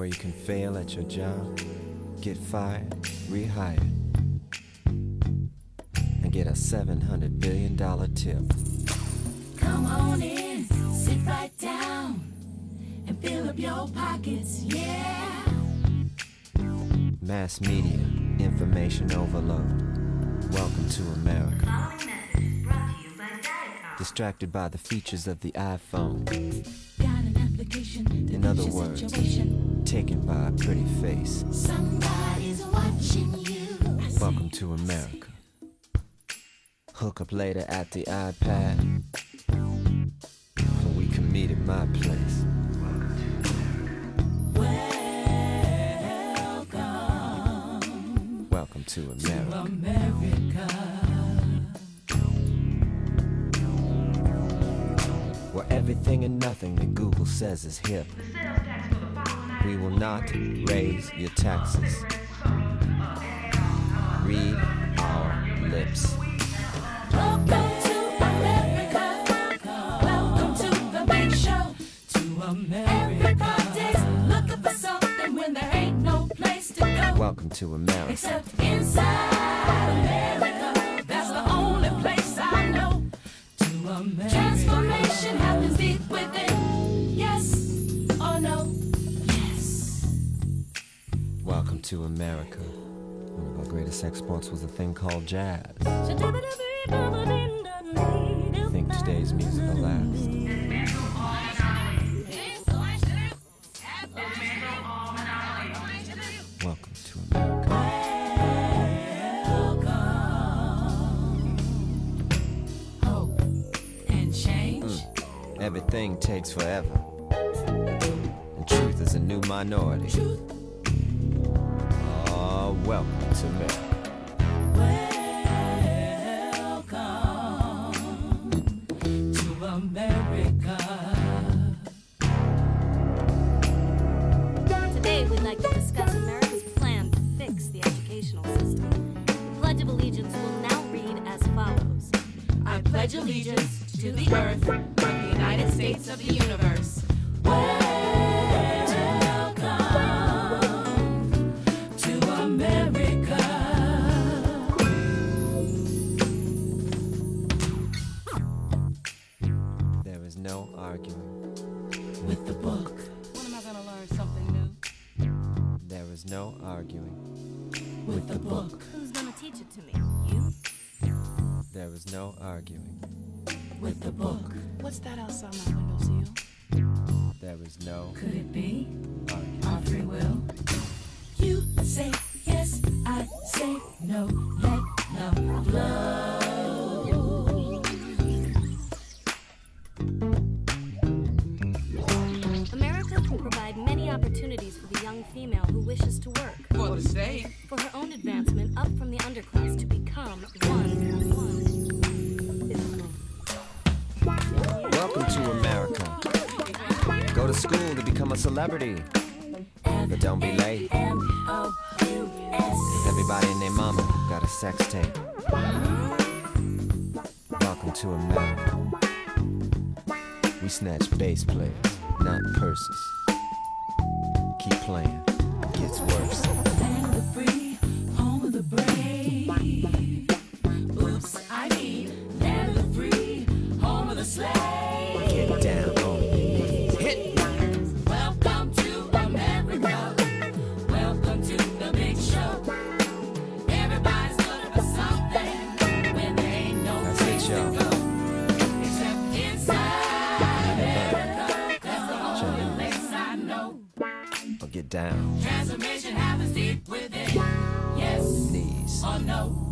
you can fail at your job, get fired, rehired, and get a $700 billion tip. Come on in, sit right down, and fill up your pockets, yeah. Mass media, information overload. Welcome to America. Following message brought to you by Diacom. Distracted by the features of the iPhone. Got an application, In other words, situation. taken by a pretty face. Somebody's watching you. Welcome to America. Hook up later at the iPad. We can meet at my place. Welcome to America. Where everything and nothing that Google says is hip. We will not raise your taxes. Read our lips. Welcome to America. Welcome to the big show. To America. Everybody's looking for something when there ain't no place to go. Welcome to America. Except inside America. That's the only place I know. To America. Transformation happens deep within. Yes or no? Yes. Welcome to America. One of our greatest exports was a thing called jazz. I think today's music will last. Welcome to America. Hope and change. Everything takes forever. And truth is a new minority. Truth. Oh, welcome to America. Welcome to America. Today, we'd like to discuss America's plan to fix the educational system. The Pledge of Allegiance will now read as follows. I pledge allegiance to the earth of the United States of the universe. Welcome to America. There is no arguing With the book. When am I going to learn something new? There is no arguing With the book. Who's gonna teach it to me? You? There is no arguing. With the book. What's that outside my windowsill? There is no Could it be arguing. our free will? You say yes, I say no. Let love flow. America can provide many opportunities for the young female who wishes to work. For the state. For her own advancement up from the underclass to become one. Welcome to America. Go to school to become a celebrity. But don't be late. Everybody and their mama got a sex tape. Welcome to America. We snatch bass players, not purses. Keep playing, it gets worse. Land of the free, home of the brave. Oops, I mean, land of the free, home of the slave. Get down on your knees. Hit me. Welcome to America. Welcome to the big show. Everybody's looking for something when there ain't no That's it, place to y'all. go. Except inside America. That's the only place I know. Or get down. Transformation happens deep within. Yes Knees. or no?